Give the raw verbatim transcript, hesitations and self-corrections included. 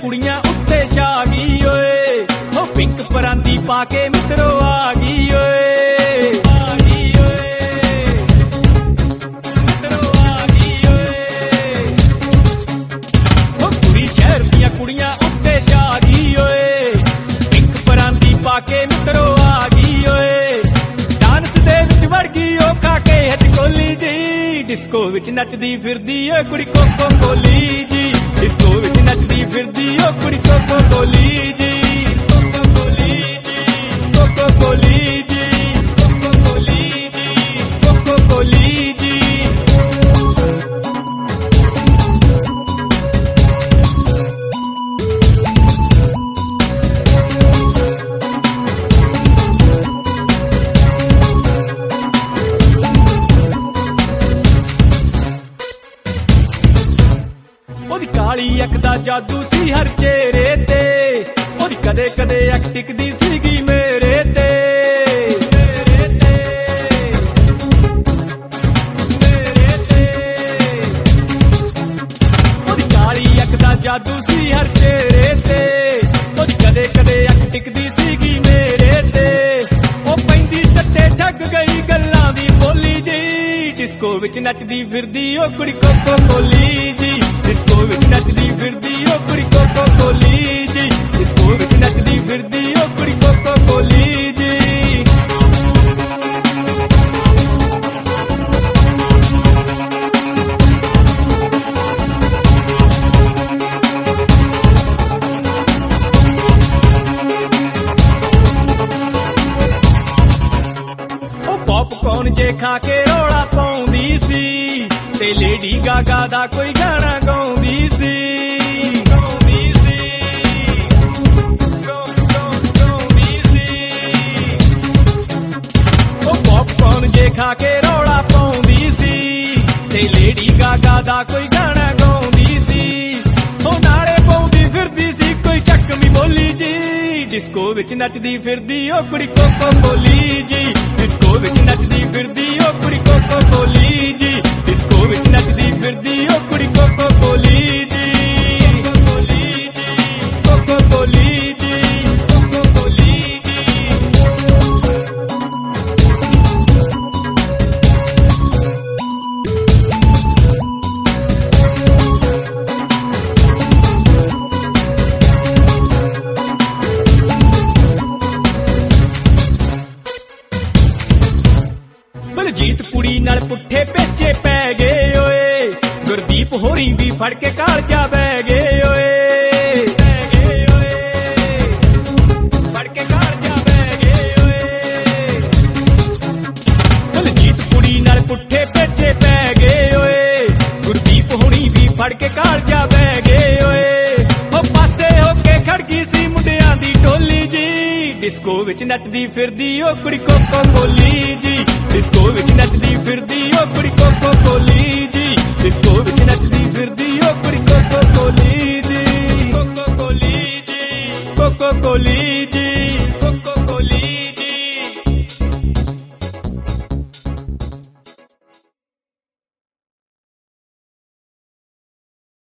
कुड़ियां उत्ते छा गई ओए ओ पिंक परांदी पाके मित्रो आ गई ओए आ गई ओए मित्रो आ गई ओए ओ कुड़ी शहर दियां कुड़ियां उत्ते छा गई ओए पिंक परांदी पाके मित्रो आ गई ओए डांस दे विच वड़ गई ओ खाके हटकोली जी डिस्को विच नचदी फिरदी ओ कुड़ी कोको कोली जी डिस्को विच नचदी फिरदी ओ कुड़ी कोको कोली जी कोको कोली जी कोको कोली जी कोको कोली जी कोको कोली जी ओदी काली अख दा जादू सी हर चेहरे ते ओदी कदे कदे अख टिकदी सीगी मेरे ते मेरे ते मेरे ते ओदी काली अख दा जादू सी हर चेहरे ते ओदी कदे कदे अख टिकदी सीगी मेरे ते ओ पैंदी सट्टे ठग गई गल्लां दी बोली जी डिस्को विच नचदी फिरदी ओ कुड़ी कोको कोली जी डिस्को विच नचदी फिरदी ओ कुड़ी कोको कोली जी डिस्को विच नचदी फिरदी ओ कुड़ी कोको कोली जी ओ पॉपकॉर्न जे खा के रौला पाउंदी सी ते लेडी गागा दा कोई गाना गाउंदी सी गाउंदी सी गाउंदी सी ओ पॉपकॉर्न जे खा के रौला पाउंदी सी ते लेडी गागा दा कोई गाना गाउंदी सी ओ नारे पाउंदी फिरदी सी कोई चकमी बोली जी डिस्को विच नचदी फिरदी ओ कुड़ी कोको कोली जी डिस्को विच नचदी फिरदी ओ कुड़ी कोको कोली जी डिस्को विच नचदी फिरदी ओ कुड़ी कोको कोली जी कोको कोली जी कोको कोली जी कोको कोली जी बलजीत कुड़ी नाल पुट्ठे पेचे पै गए ओए गुरदीप होरी भी फड़ के कालजा बह गए ओए बह गए ओए फड़ के कालजा बह गए ओए बलजीत कुड़ी नाल पुट्ठे पेचे पै गए ओए गुरदीप होरी भी फड़ के कालजा बह गए ओए ओ पासे होके खड़ गई सी मुंडियां दी टोली जी डिस्को विच नचदी फिरदी ओ कुड़ी कोको कोली जी डिस्को विच नचदी फिरदी ओ कुड़ी कोको कोली जी डिस्को विच नचदी फिरदी ओ कुड़ी कोको कोली